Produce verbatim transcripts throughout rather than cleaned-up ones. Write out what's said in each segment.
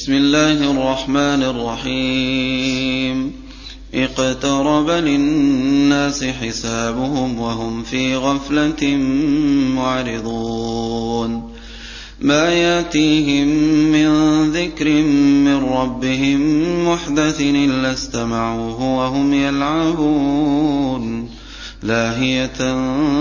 بسم الله الرحمن الرحيم. اقترب للناس حسابهم وهم في غفلة معرضون. ما ياتيهم من ذكر من ربهم محدث إلا استمعوه وهم يلعبون لاهية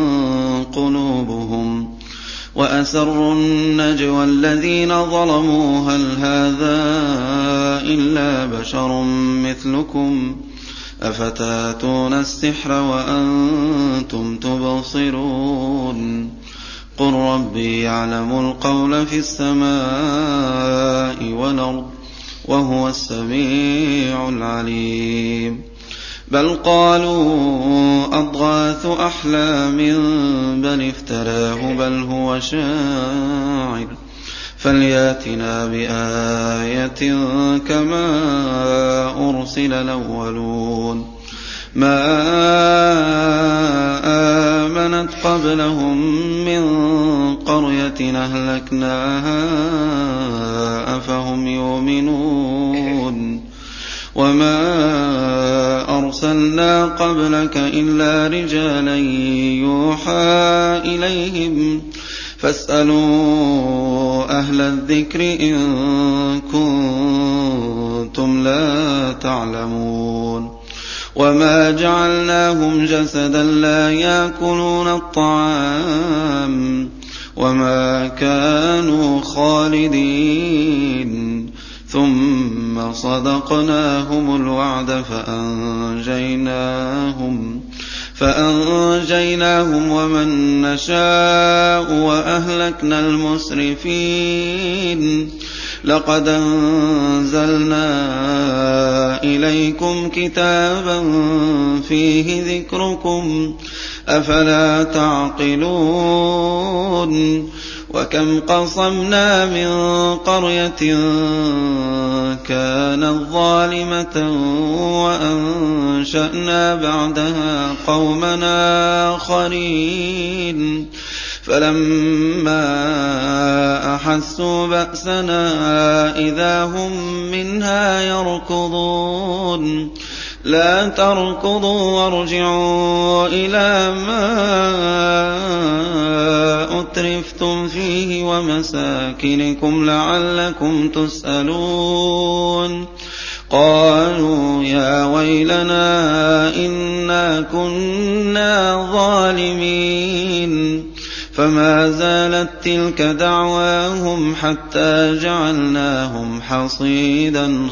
قلوبهم وأسروا النجوى الذين ظلموا هل هذا إلا بشر مثلكم أفتاتون السحر وأنتم تبصرون. قل ربي يعلم القول في السماء والأرض وهو السميع العليم. بل قالوا أضغاث أحلام بل افتراه بل هو شاعر فلياتنا بآية كما أرسل الأولون. ما آمنت قبلهم من قرية أهلكناها أفهم يؤمنون. وما أرسلنا قبلك إلا رجالا يوحى إليهم فاسألوا أهل الذكر إن كنتم لا تعلمون. وما جعلناهم جسدا لا يأكلون الطعام وما كانوا خالدين ثم صدقناهم الوعد فأنجيناهم فأنجيناهم ومن نشاء وأهلكنا المسرفين. لقد أنزلنا إليكم كتابا فيه ذكركم أفلا تعقلون. وكم قصمنا من قرية كانت ظالمة وأنشأنا بعدها قومنا آخرين فلما أحسوا بأسنا إذا هم منها يركضون. لا تركضوا وارجعوا إلى ما أترفتم فيه ومساكنكم لعلكم تسألون. قالوا يا ويلنا إنا كنا ظالمين. فما زالت تلك دعواهم حتى جعلناهم حصيدا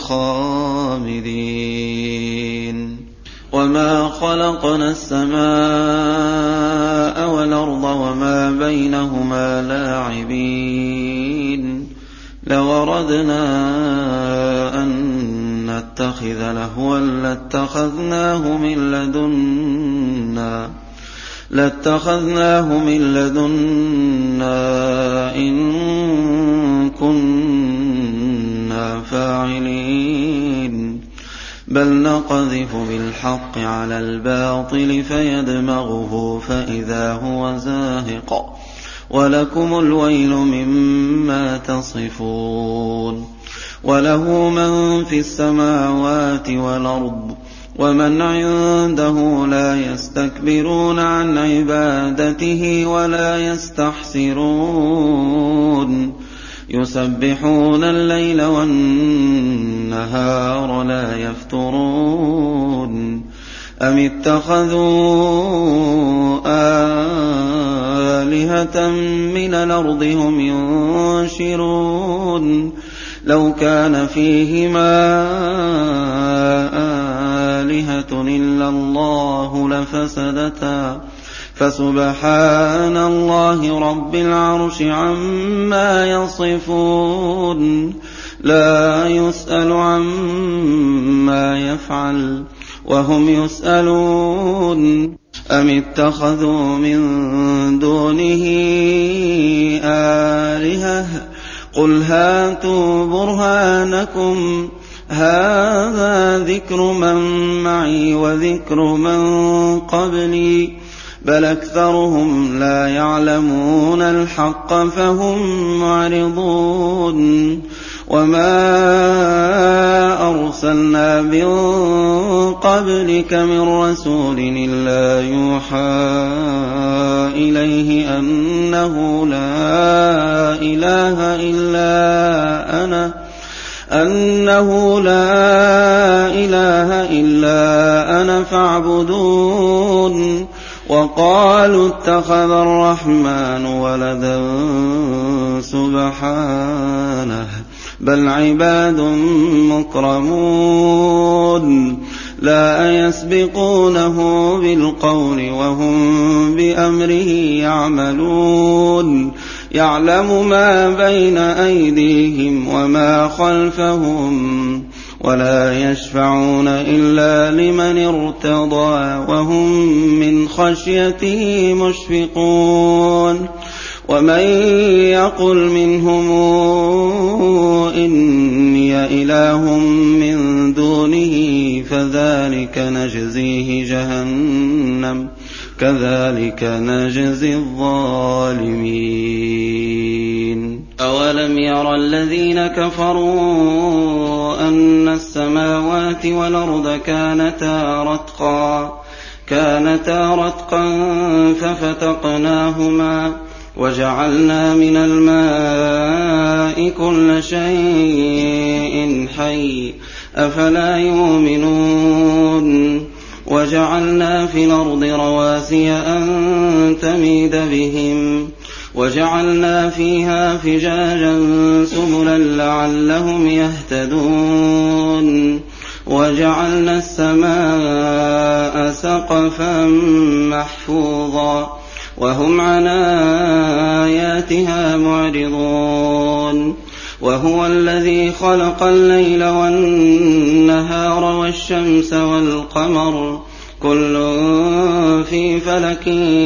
خامدين. وما خلقنا السماء والأرض وما بينهما لاعبين. لو أردنا أن نتخذ لهوا لاتخذناه من لدنا لاتخذناه من لدنا إن كنا فاعلين. بل نقذف بالحق على الباطل فيدمغه فإذا هو زاهق ولكم الويل مما تصفون. وله من في السماوات والأرض ومن عنده لا يستكبرون عن عبادته ولا يستحسرون. يسبحون الليل والنهار لا يفترون. أم اتخذوا آلهة من الأرض هم ينشرون. لو كان فيهما آلهة إلا الله لفسدتا فسبحان الله رب العرش عما يصفون. لا يسأل عما يفعل وهم يسألون. أم اتخذوا من دونه آلهة قل هاتوا برهانكم هذا ذكر من معي وذكر من قبلي بل أكثرهم لا يعلمون الحق فهم معرضون. وما أرسلنا من قبلك من رسول إلا يوحى إليه أنه لا إله إلا أنا أنه لا إله إلا أنا فاعبدون وقالوا اتخذ الرحمن ولدا سبحانه بل عباد مكرمون لا يسبقونه بالقول وهم بأمره يعملون يعلم ما بين أيديهم وما خلفهم ولا يشفعون إلا لمن ارتضى وهم من خشيته مشفقون ومن يقل منهم إني إله من دونه فذلك نجزيه جهنم كذلك نجزي الظالمين أولم يرى الذين كفروا أن السماوات والأرض كانتا رتقا كانتا رتقا ففتقناهما وجعلنا من الماء كل شيء حي أفلا يؤمنون وجعلنا في الأرض رواسي أن تميد بهم وجعلنا فيها فجاجا سبلا لعلهم يهتدون وجعلنا السماء سقفا محفوظا وهم عن آياتها معرضون وهو الذي خلق الليل والنهار والشمس والقمر كل في فلك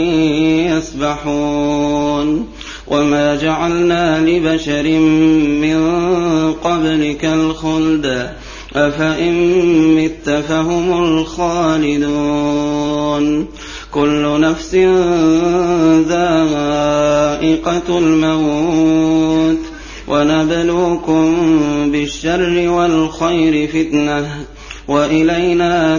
يسبحون وما جعلنا لبشر من قبلك الخلد أفإن مت فهم الخالدون كل نفس ذائقة الموت ونبلوكم بالشر والخير فتنة وإلينا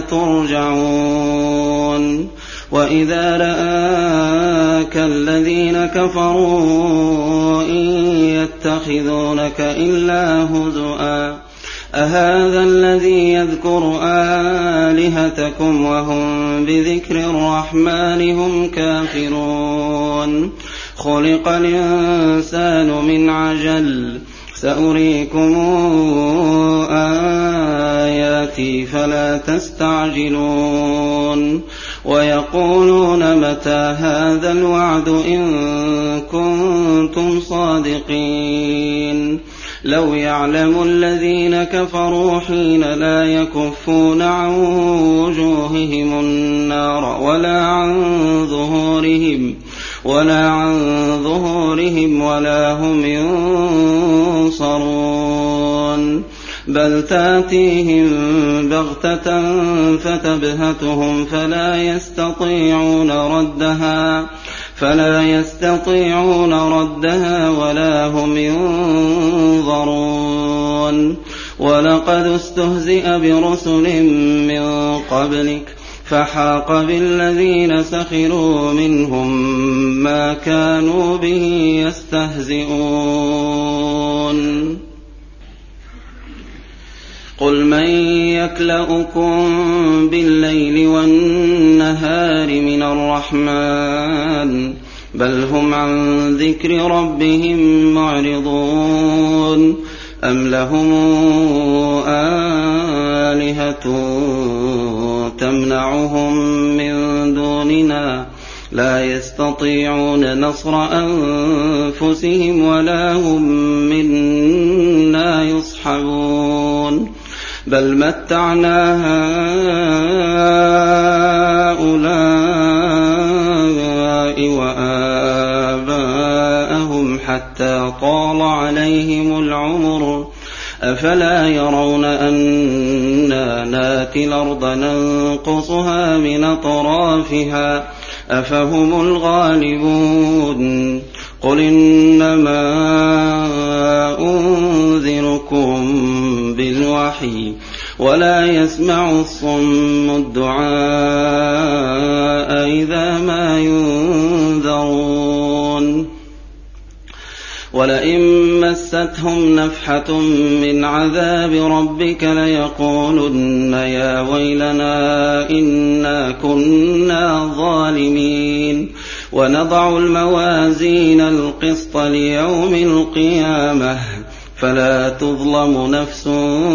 ترجعون وإذا رآك الذين كفروا إن يتخذونك إلا هزؤا أهذا الذي يذكر آلهتكم وهم بذكر الرحمن هم كافرون خلق الإنسان من عجل سأريكم آياتي فلا تستعجلون ويقولون متى هذا الوعد إن كنتم صادقين لو يعلم الذين كفروا حين لا يكفون عن وجوههم النار ولا عن ظهورهم ولا عن ظهورهم ولا هم ينصرون بل تاتيهم بغتة فتبهتهم فلا يستطيعون ردها فلا يستطيعون ردها ولا هم ينظرون ولقد استهزئ برسل من قبلك فحاق بالذين سخروا منهم ما كانوا به يستهزئون قل من يكلؤكم بالليل والنهار من الرحمن بل هم عن ذكر ربهم معرضون أم لهم آلهة تمنعهم من دوننا لا يستطيعون نصر أنفسهم ولا هم منا يصحبون بل متعنا هؤلاء وآباءهم حتى طال عليهم العمر أفلا يرون أنا ناتي الأرض ننقصها من أطرافها أفهم الغالبون قل إنما أنذركم بالوحي ولا يسمع الصم الدعاء إذا ما ينذرون ولئن مستهم نفحة من عذاب ربك ليقولن يا ويلنا إنا كنا ظالمين ونضع الموازين القسط ليوم القيامة فلا تظلم نفس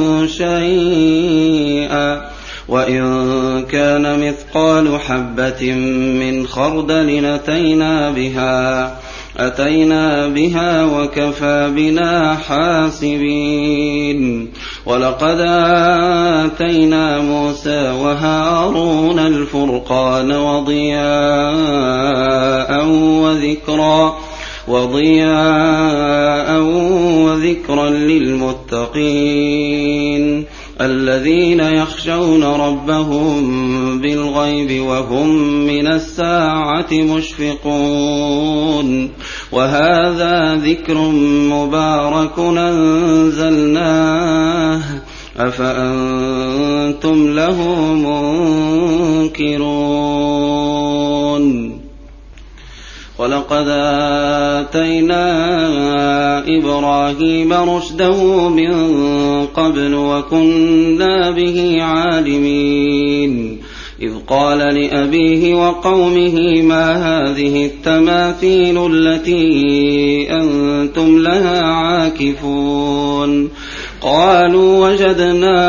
شيئا وإن كان مثقال حبة من خردل أتينا بها أتينا بها وكفى بنا حاسبين ولقد آتينا موسى وهارون الفرقان وضياء وذكرا وضياء وذكرا للمتقين الذين يخشون ربهم بالغيب وهم من الساعة مشفقون وهذا ذكر مبارك أنزلناه أفأنتم له منكرون ولقد آتينا إبراهيم رشده من قبل وكنا به عالمين إذ قال لأبيه وقومه ما هذه التماثيل التي أنتم لها عاكفون قالوا وجدنا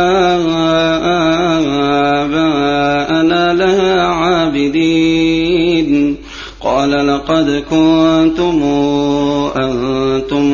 آباءنا لها عابدين قال لقد كنتم أنتم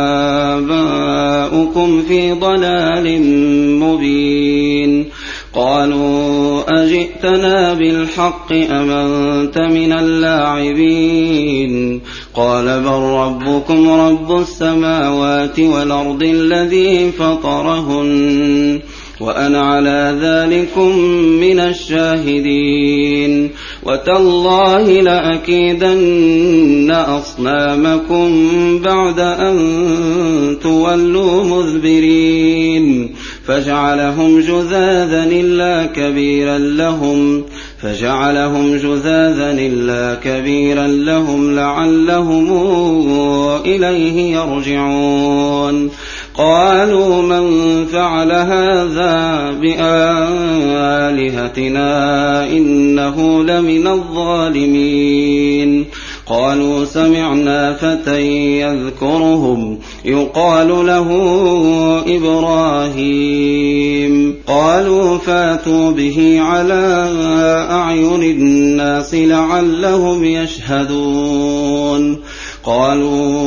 وآباؤكم في ضلال مبين قالوا أجئتنا بالحق أم أنت من اللاعبين قال بل ربكم رب السماوات والأرض الذي فطرهن وأنا على ذلكم من الشاهدين وتالله لأكيدن أصنامكم بعد أن تولوا مذبرين فجعلهم جذاذا إلا كبيرا لهم فجعلهم جذاذا إلا كبيرا لهم لعلهم إليه يرجعون قالوا من فعل هذا بآلهتنا إنه لمن الظالمين قالوا سمعنا فتى يذكرهم يقال له إبراهيم قالوا فاتوا به على أعين الناس لعلهم يشهدون قالوا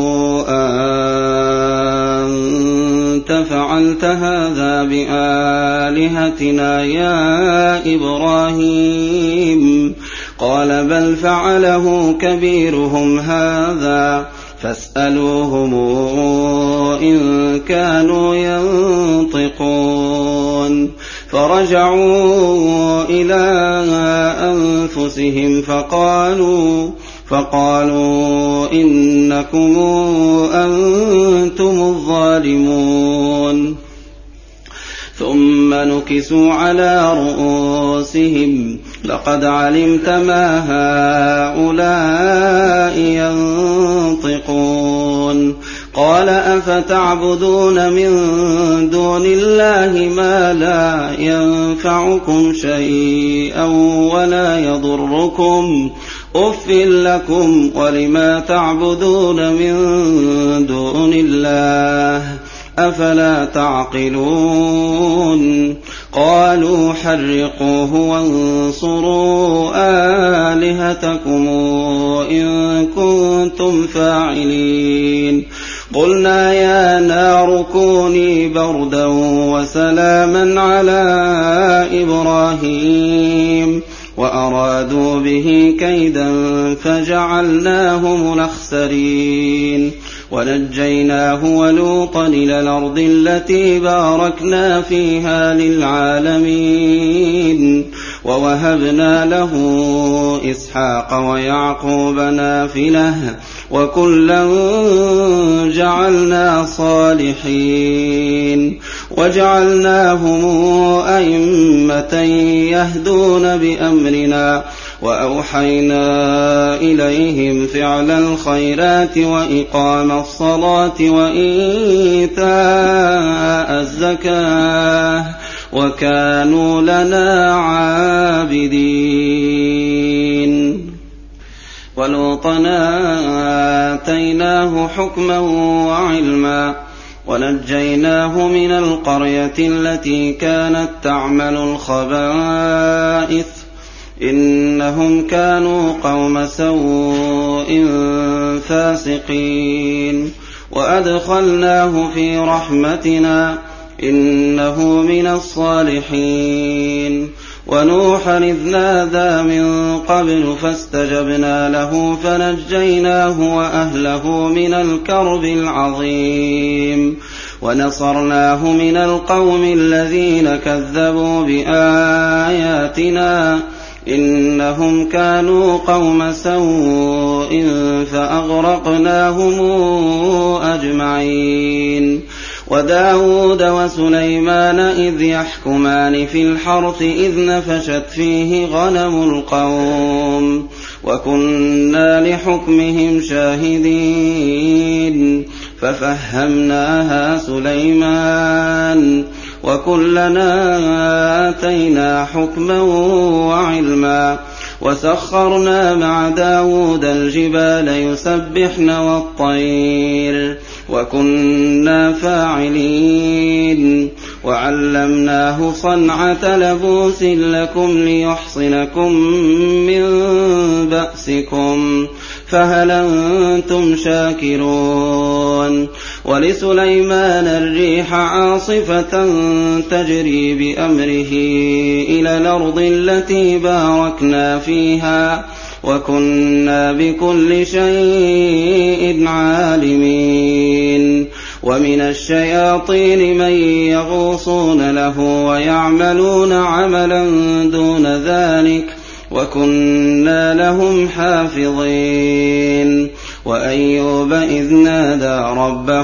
أنت فعلت هذا بآلهتنا يا إبراهيم قال بل فعله كبيرهم هذا فاسألوهم إن كانوا ينطقون فرجعوا إلى أنفسهم فقالوا فقالوا إنكم أنتم الظالمون ثم نكسوا على رؤوسهم لقد علمت ما هؤلاء ينطقون قال أفتعبدون من دون الله ما لا ينفعكم شيئا ولا يضركم أف لكم ولما تعبدون من دون الله أفلا تعقلون قالوا حرقوه وانصروا آلهتكم إن كنتم فاعلين قلنا يا نار كوني بردا وسلاما على إبراهيم وأرادوا به كيدا فجعلناهم الأخسرين ونجيناه ولوطا إلى الأرض التي باركنا فيها للعالمين ووهبنا له إسحاق ويعقوب نافلة وكلا جعلنا صالحين وجعلناهم أئمة يهدون بأمرنا وأوحينا إليهم فعل الخيرات وإقام الصلاة وإيتاء الزكاة وكانوا لنا عابدين ولوطا آتيناه حكما وعلما ونجيناه من القرية التي كانت تعمل الخبائث إنهم كانوا قوم سوء فاسقين وأدخلناه في رحمتنا إنه من الصالحين ونوحا إذ نادى من قبل فاستجبنا له فنجيناه وأهله من الكرب العظيم ونصرناه من القوم الذين كذبوا بآياتنا إنهم كانوا قوم سوء فأغرقناهم أجمعين وداود وسليمان إذ يحكمان في الحرث إذ نفشت فيه غنم القوم وكنا لحكمهم شاهدين ففهمناها سليمان وكلنا آتينا حكما وعلما وسخرنا مع داود الجبال يسبحن والطير وكنا فاعلين وعلمناه صنعة لبوس لكم ليحصنكم من بأسكم فهل أنتم شاكرون ولسليمان الريح عاصفة تجري بأمره إلى الأرض التي باركنا فيها وكنا بكل شيء عالمين ومن الشياطين من يغوصون له ويعملون عملا دون ذلك وكنا لهم حافظين وأيوب إذ نادى ربه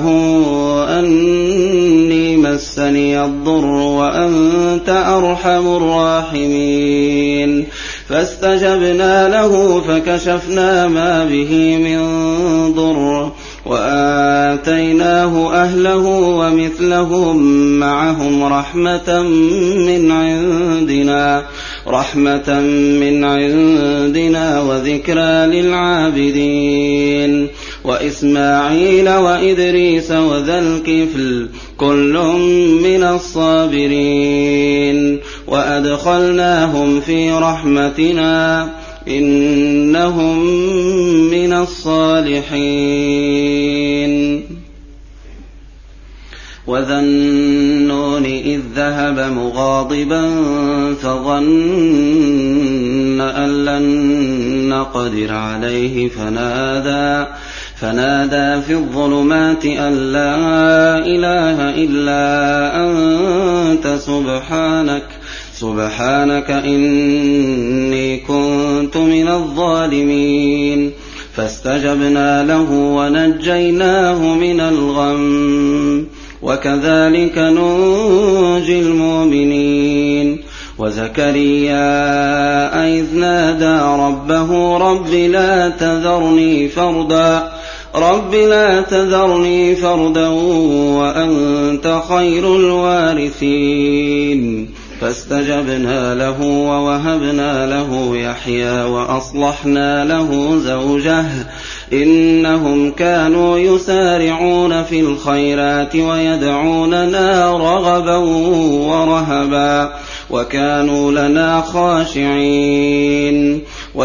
أني مسني الضر وأنت أرحم الراحمين فاستجبنا له فكشفنا ما به من ضر وآتيناه أهله ومثلهم معهم رحمة من عندنا رحمة من عندنا وذكرى للعابدين وإسماعيل وإدريس وذا الكفل كل من الصابرين وأدخلناهم في رحمتنا إنهم من الصالحين وذا النون إذ ذهب مغاضبا فظن أن لن نقدر عليه فنادى فنادى في الظلمات أن لا إله إلا أنت سبحانك سبحانك إني كنت من الظالمين فاستجبنا له ونجيناه من الغم وكذلك ننجي المؤمنين وزكريا إذ نادى ربه رب لا تذرني فردا رب لا تذرني فردا وأنت خير الوارثين فاستجبنا له ووهبنا له يحيى وأصلحنا له زوجه إنهم كانوا يسارعون في الخيرات ويدعوننا رغبا ورهبا وكانوا لنا خاشعين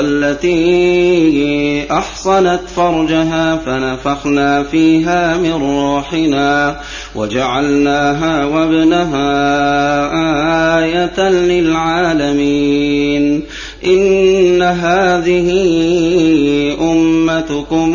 والتي أحصنت فرجها فنفخنا فيها من روحنا وجعلناها وابنها آية للعالمين إن هذه أمتكم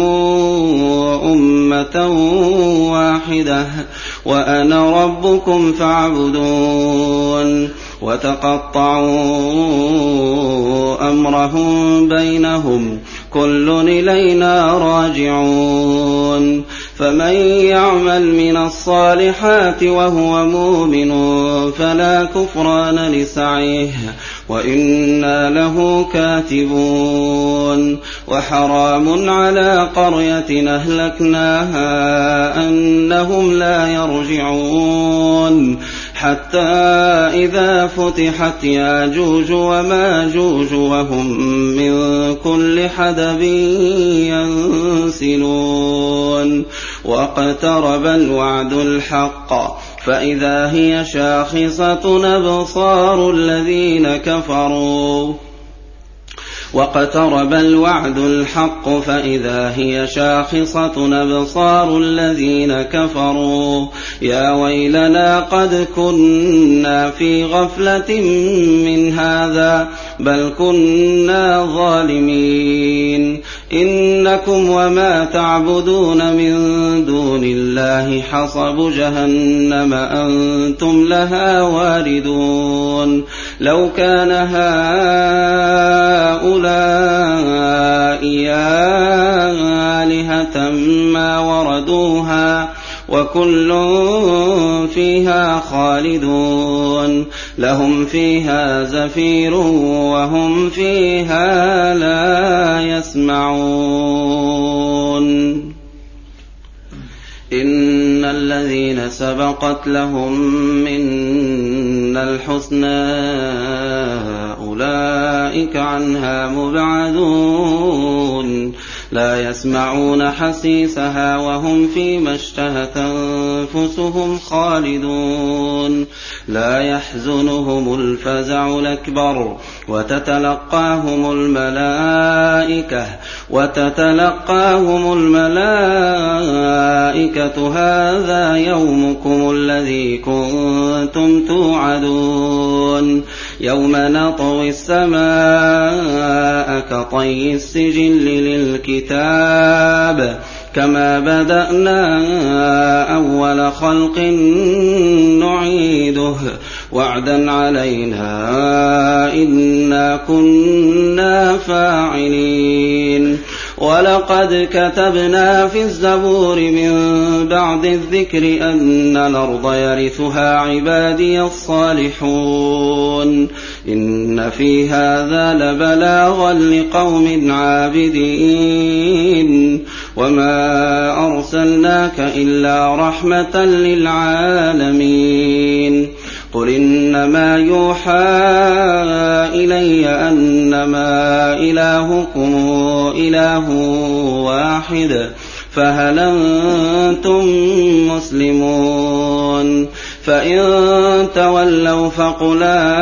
أمة واحدة وأنا ربكم فاعبدون وتقطعوا أمرهم بينهم كل إلينا راجعون فمن يعمل من الصالحات وهو مؤمن فلا كفران لسعيه وإنا له كاتبون وحرام على قرية أهلكناها أنهم لا يرجعون حتى إذا فتحت ياجوج وماجوج وهم من كل حدب ينسلون واقترب الوعد الحق فإذا هي شاخصة أبصار الذين كفروا واقترب الوعد الحق فإذا هي شاخصة أبصار الذين كفروا يا ويلنا قد كنا في غفلة من هذا بل كنا ظالمين إنكم وما تعبدون من دون الله حصب جهنم أنتم لها واردون لو كان هؤلاء آلهة ما وردوها وكل فيها خالدون لهم فيها زفير وهم فيها لا يسمعون إن الذين سبقت لهم منا الحسنى أولئك عنها مبعدون لا يسمعون حسيسها وهم فيما اشتهت أنفسهم خالدون لا يحزنهم الفزع الأكبر وتتلقاهم الملائكة وتتلقاهم الملائكة هذا يومكم الذي كنتم توعدون يوم نطوي السماء كطي السجل للكتاب كما بدأنا أول خلق نعيده وعدا علينا إنا كنا فاعلين ولقد كتبنا في الزبور من بعد الذكر أن الأرض يرثها عبادي الصالحون إن في هذا لبلاغا لقوم عابدين وما أرسلناك إلا رحمة للعالمين قل إنما يوحى إلي أنما إلهكم إله واحد فهل أنتم مسلمون فإن تولوا فقل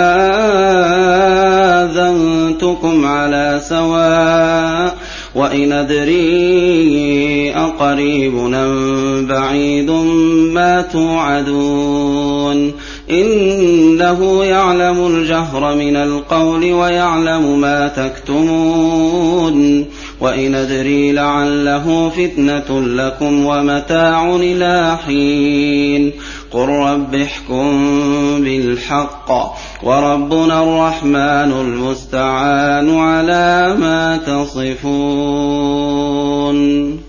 آذنتكم على سواء وإن أدري أقريب أم بعيد ما توعدون إنه يعلم الجهر من القول ويعلم ما تكتمون وإن أدري لعله فتنة لكم ومتاع إلى حين قل رب احكم بالحق وربنا الرحمن المستعان على ما تصفون.